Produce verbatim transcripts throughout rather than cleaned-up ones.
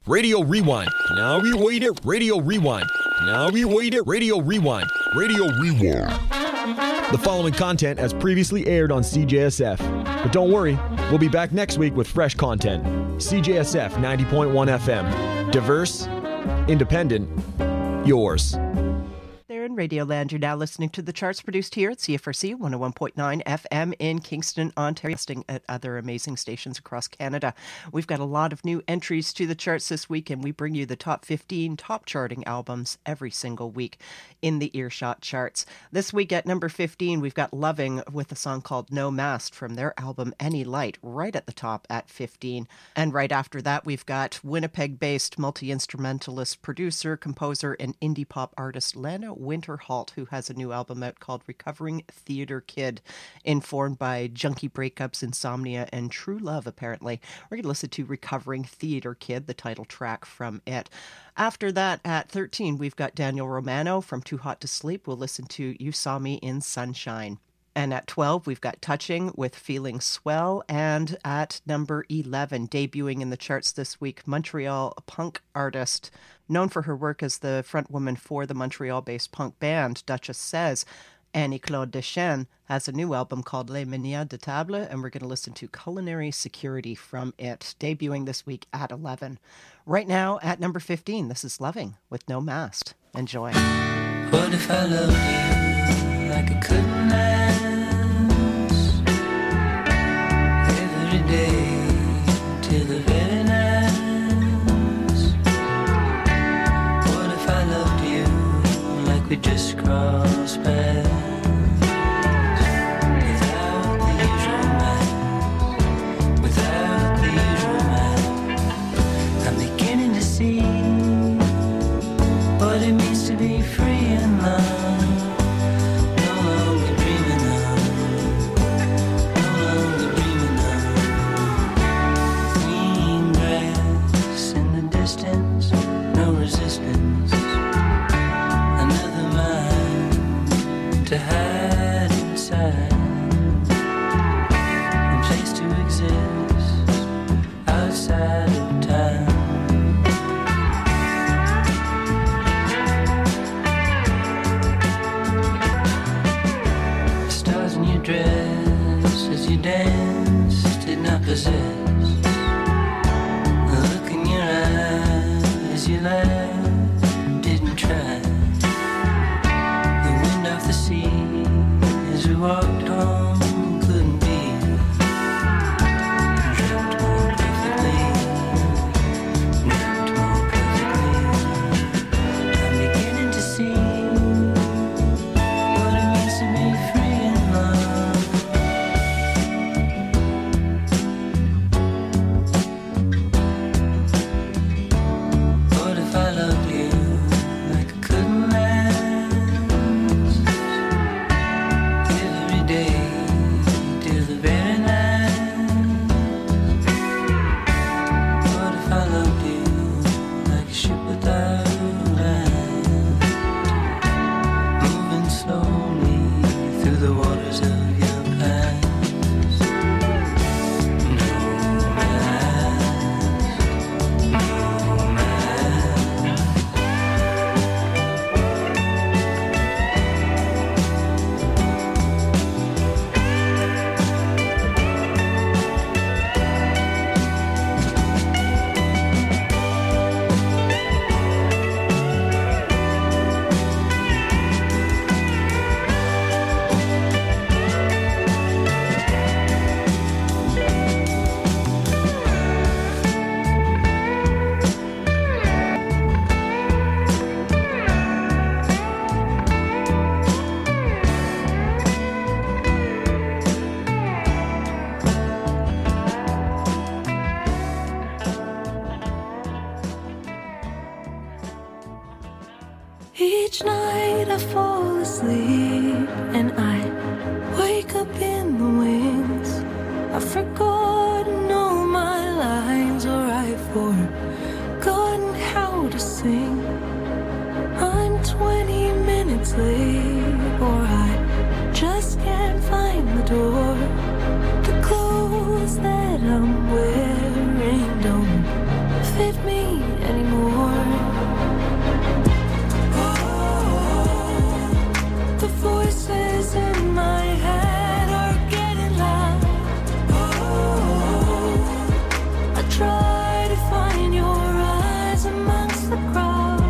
Radio Rewind. Now we wait it. Radio Rewind. Now we wait it. Radio Rewind. Radio Rewind. The following content has previously aired on C J S F. But don't worry, we'll be back next week with fresh content. C J S F ninety point one F M. Diverse, independent, yours. There in Radioland, you're now listening to the charts produced here at C F R C one oh one point nine F M in Kingston, Ontario, at other amazing stations across Canada. We've got a lot of new entries to the charts this week, and we bring you the top fifteen top charting albums every single week in the Earshot charts. This week at number fifteen, we've got Loving with a song called No Mast from their album Any Light, right at the top at fifteen. And right after that, we've got Winnipeg-based multi-instrumentalist, producer, composer, and indie pop artist Lana Winterhalt, who has a new album out called Recovering Theater Kid, informed by junkie breakups, insomnia, and true love, apparently. We're going to listen to Recovering Theater Kid, the title track from it. After that, at thirteen, we've got Daniel Romano from Too Hot to Sleep. We'll listen to You Saw Me in Sunshine. And at twelve, we've got Touching with Feeling Swell. And at number eleven, debuting in the charts this week, Montreal punk artist, known for her work as the frontwoman for the Montreal-based punk band Duchess Says, Annie-Claude Deschênes, has a new album called Les Manières de Table, and we're going to listen to Culinary Security from it, debuting this week at eleven. Right now, at number fifteen, this is Loving with No Mast. Enjoy. What if I loved you like I couldn't last? Every day till the very last. What if I loved you like we just crossed paths? Without the usual man, without the usual man, I'm beginning to see what it means to be free in love. No longer dreaming of, no longer dreaming of green grass in the distance, no resistance, another mind to hide inside, a place to exist outside of time. Dress as you dance did not possess. The look in your eyes as you laughed didn't try. The wind off the sea as we walked home couldn't be. Dreamt more perfectly, dreamt more perfectly. I'm beginning to see what it means to be free. Each night I fall asleep and I wake up in the wings. I've forgotten all my lines, or I've forgotten how to sing. I'm twenty minutes late, or I just can't find the door. The clothes that I'm wearing don't fit me anymore. Oh, the voices in my head are getting loud. Oh, I try to find your eyes amongst the crowd.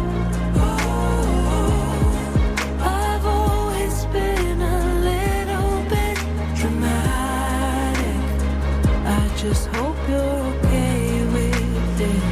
Oh, I've always been a little bit dramatic. I just hope you're okay with it.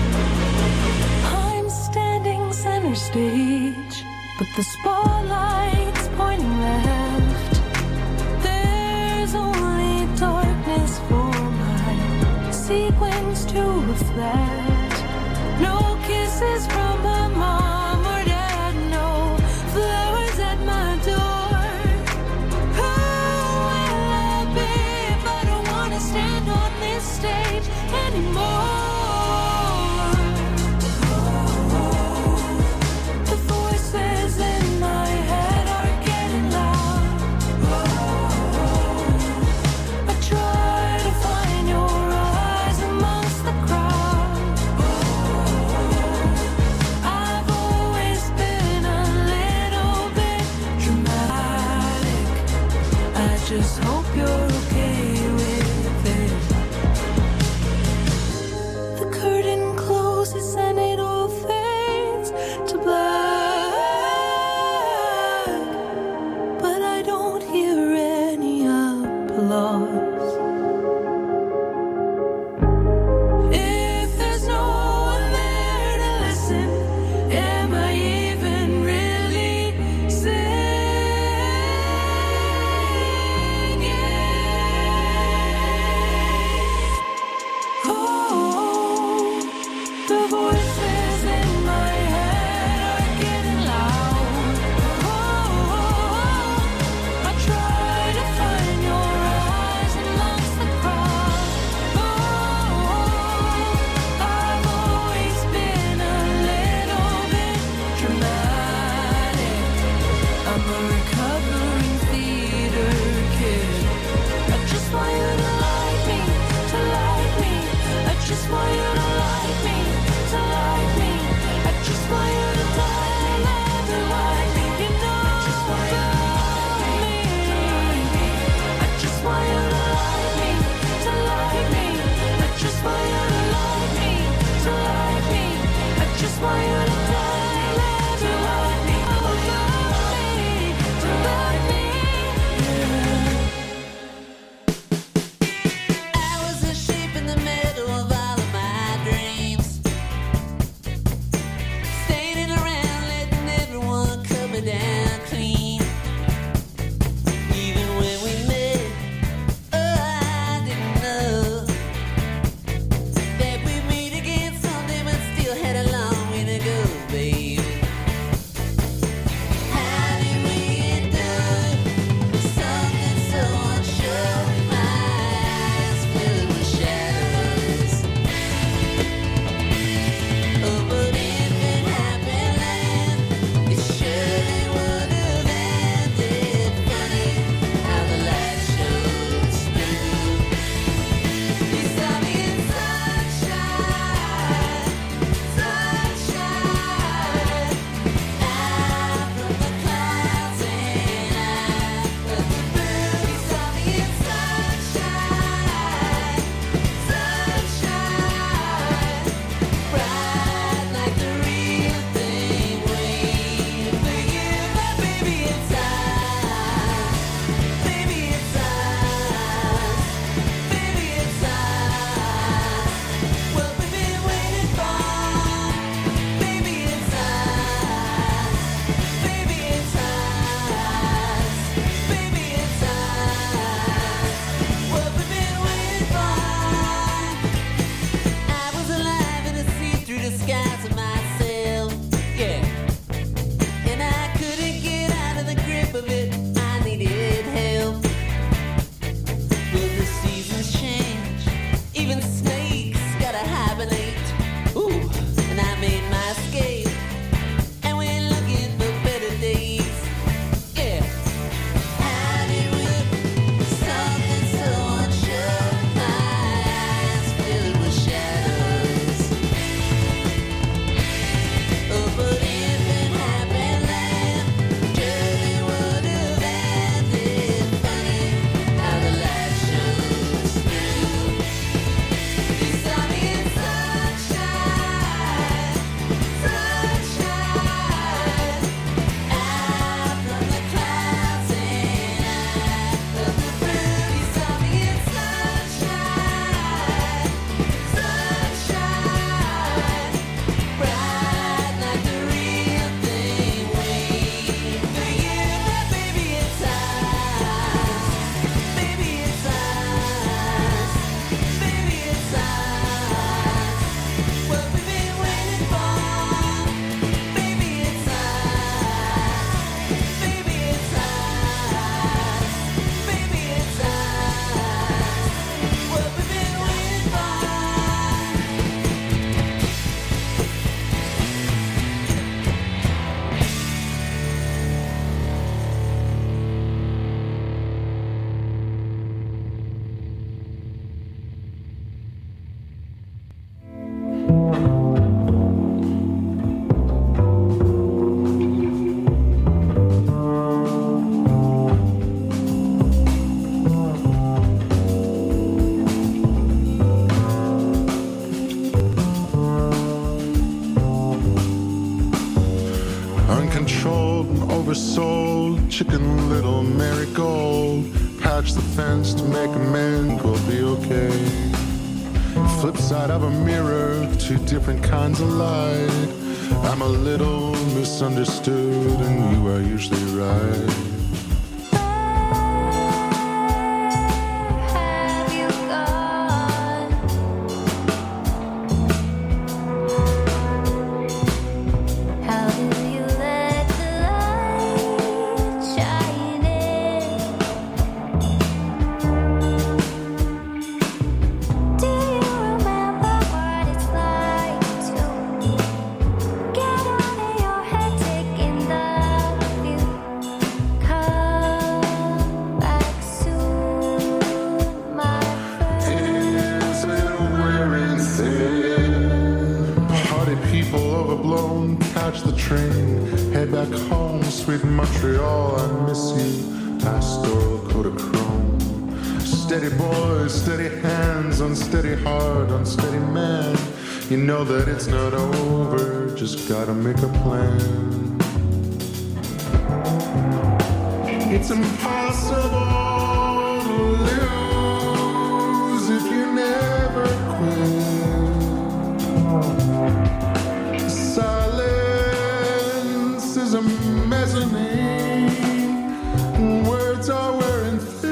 I'm standing center stage, but the spotlight's pointing left. There's only darkness for my sequence to reflect. No kisses from my mom or dad, no flowers at my door. Who will I be if I don't want to stand on this stage anymore? The voices in my head are getting loud. I try to find your eyes amongst the crowd. I've always been a little bit dramatic. I just hope you're okay with it. The curtain closes and it all fades to black, but I don't hear any applause. If there's no one there to listen, am I even really singing? Oh, the voices in my head are getting loud. Oh, I try to find your eyes amongst the crowd. Oh, I've always been a little bit dramatic. I'm a recovering theater kid. I just want you to like me, to like me. I just want you to like me, to like me. I just want you to die, love to like me. You know I just want you to like me, I just want you to like me, to like me. I just want you to like me, to like me. I just want you to die, love to like me. Oh, love me, to like me. I was a sheep in the middle of all of my dreams, standing around letting everyone cut me down clean. Even when we met, oh, I didn't know that we'd meet again someday, but still had a long way to go. controlled and oversold. Chicken Little marigold. Patch the fence to make amends, we'll be okay. Flip side of a mirror, two different kinds of light. I'm a little misunderstood and you are usually right. You know that it's not over, just gotta make a plan. It's impossible to lose if you never quit. Silence is a mezzanine, words are wearing thin.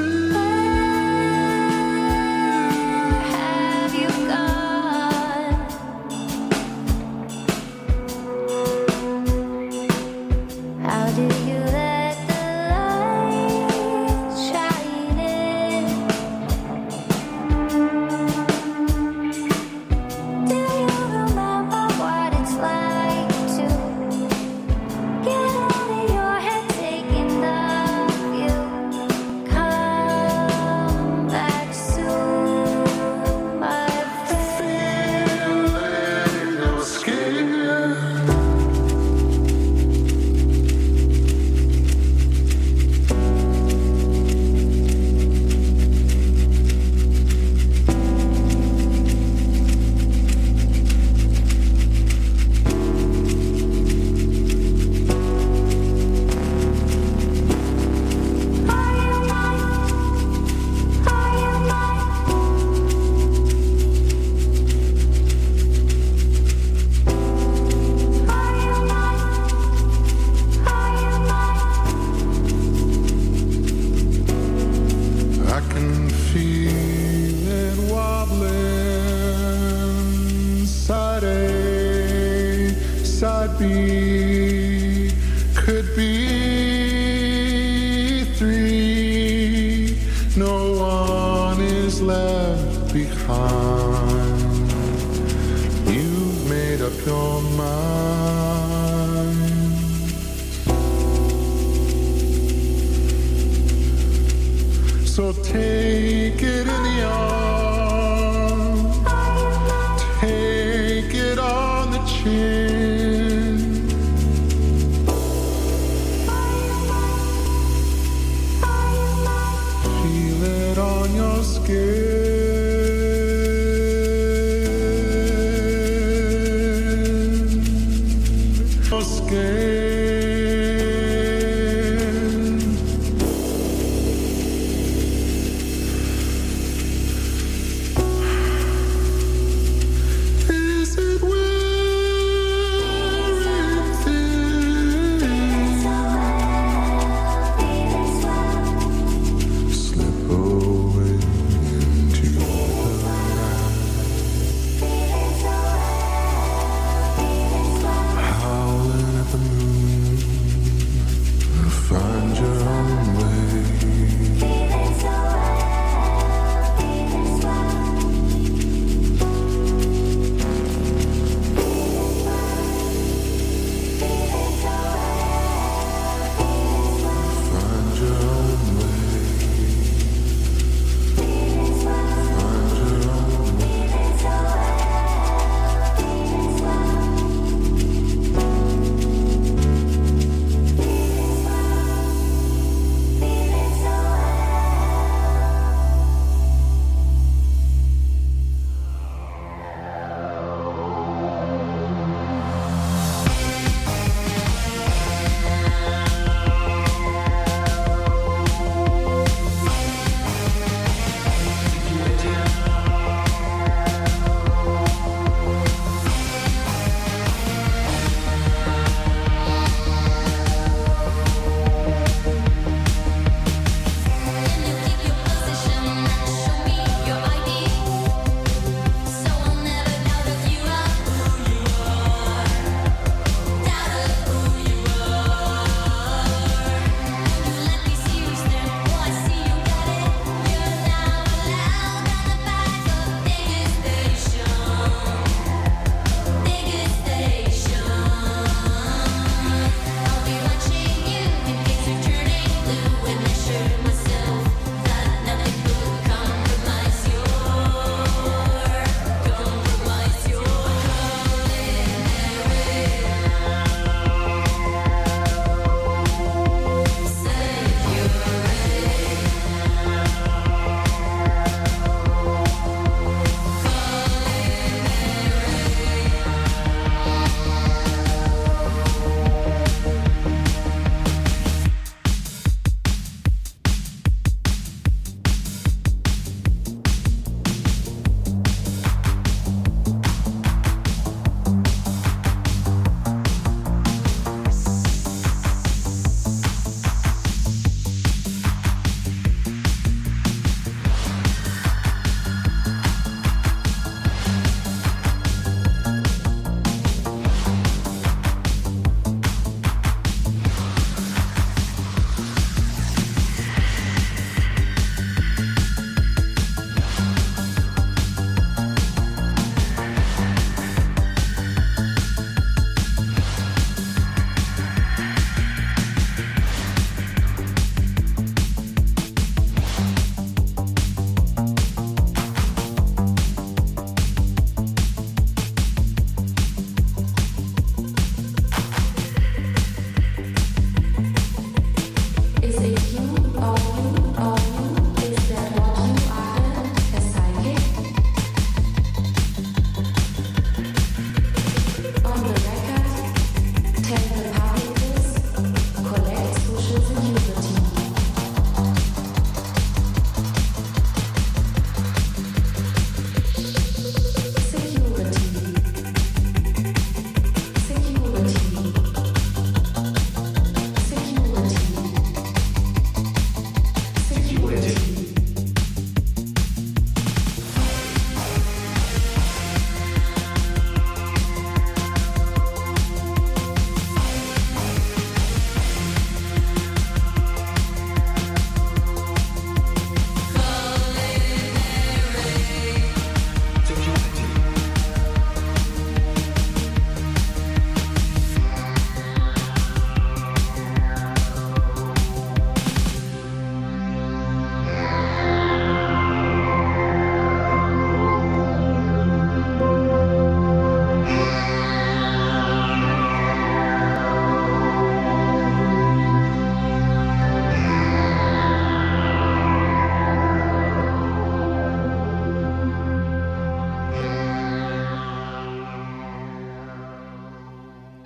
The moon.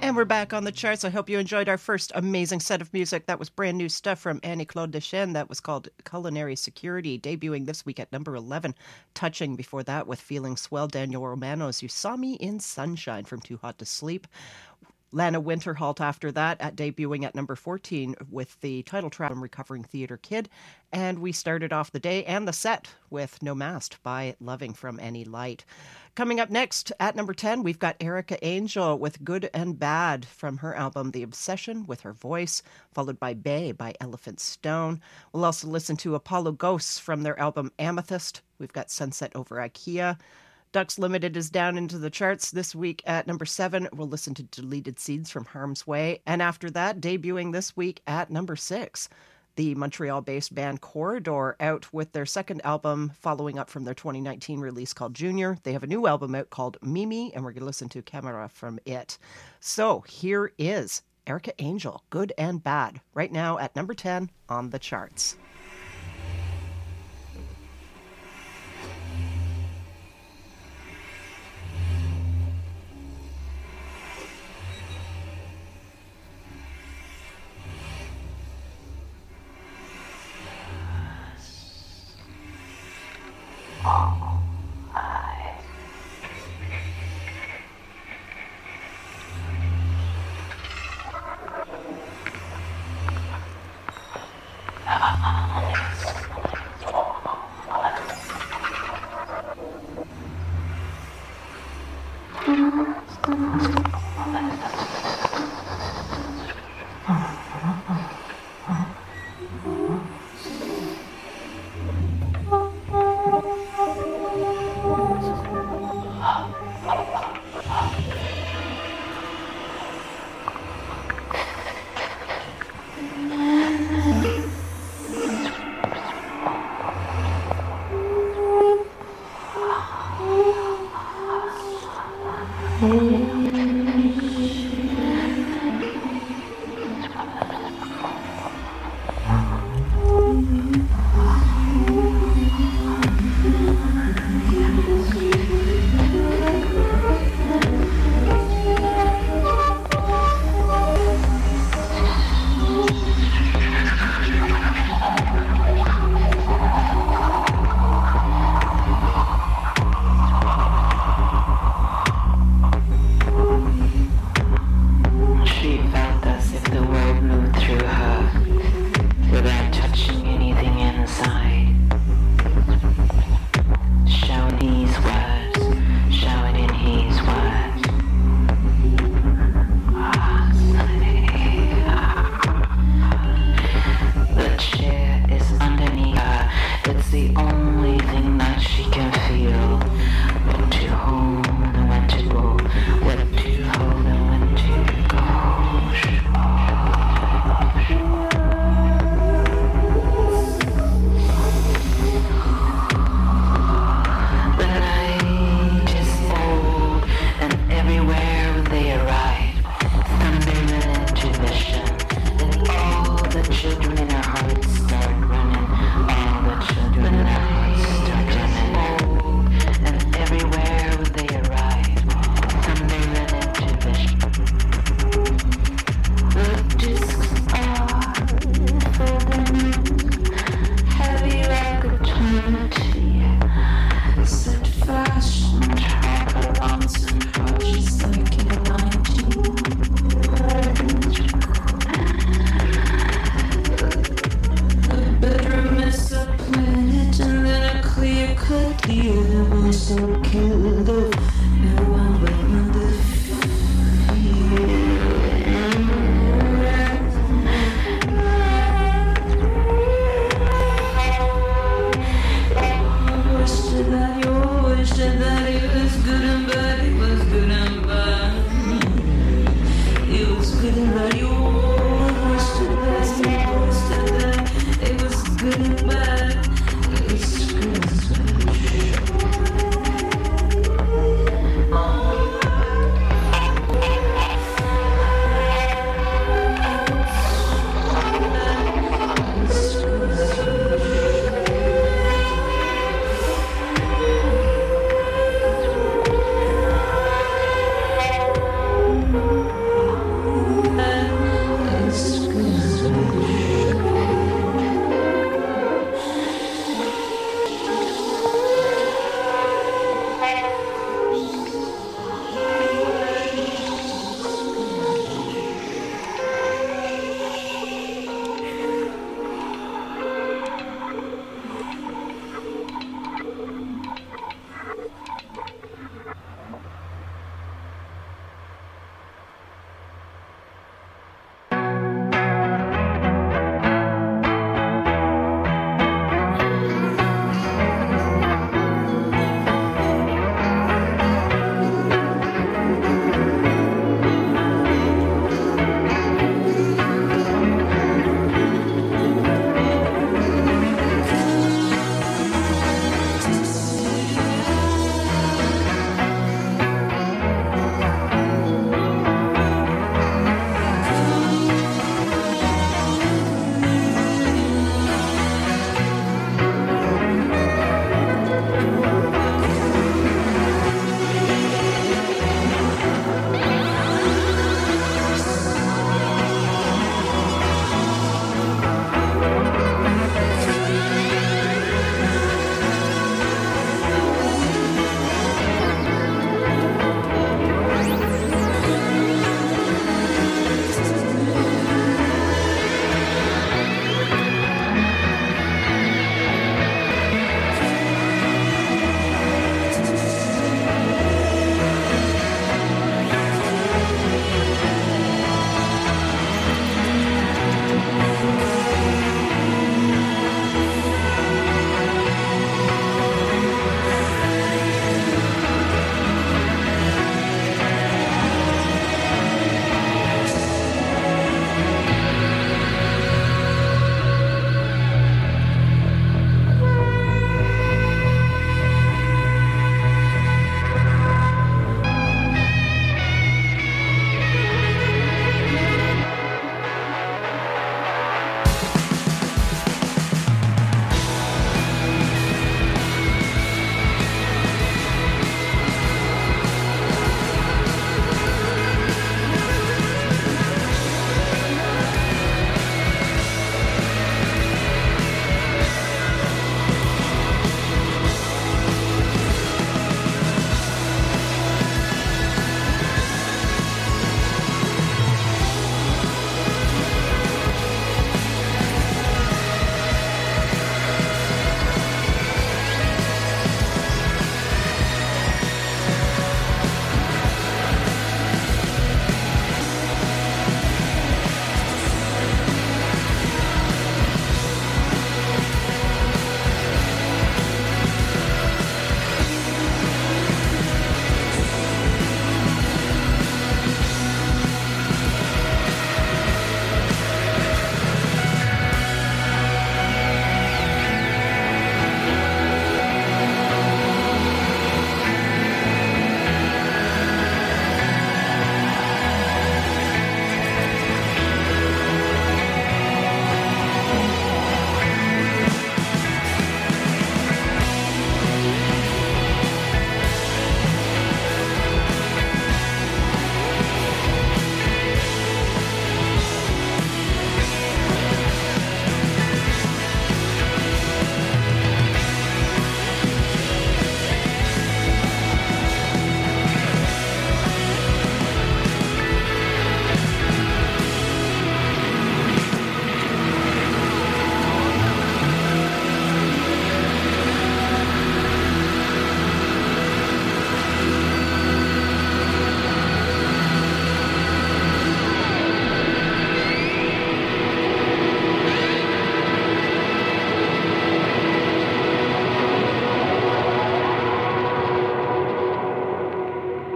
And we're back on the charts. I hope you enjoyed our first amazing set of music. That was brand new stuff from Annie-Claude Dechaine. That was called Culinary Security, debuting this week at number eleven. Touching before that with Feeling Swell, Daniel Romano's You Saw Me in Sunshine from Too Hot to Sleep. Lana Winterhalt after that, at debuting at number fourteen with the title track from Recovering Theatre Kid. And we started off the day and the set with No Mast by Loving from Any Light. Coming up next at number ten, we've got Erica Angel with Good and Bad from her album The Obsession with Her Voice, followed by Bay by Elephant Stone. We'll also listen to Apollo Ghosts from their album Amethyst. We've got Sunset Over IKEA. Ducks Limited is down into the charts this week at number seven. We'll listen to Deleted Seeds from Harm's Way. And after that, debuting this week at number six, the Montreal-based band Corridor, out with their second album following up from their twenty nineteen release called Junior. They have a new album out called Mimi, and we're going to listen to Camera from it. So here is Erica Angel, Good and Bad, right now at number ten on the charts. Thank you.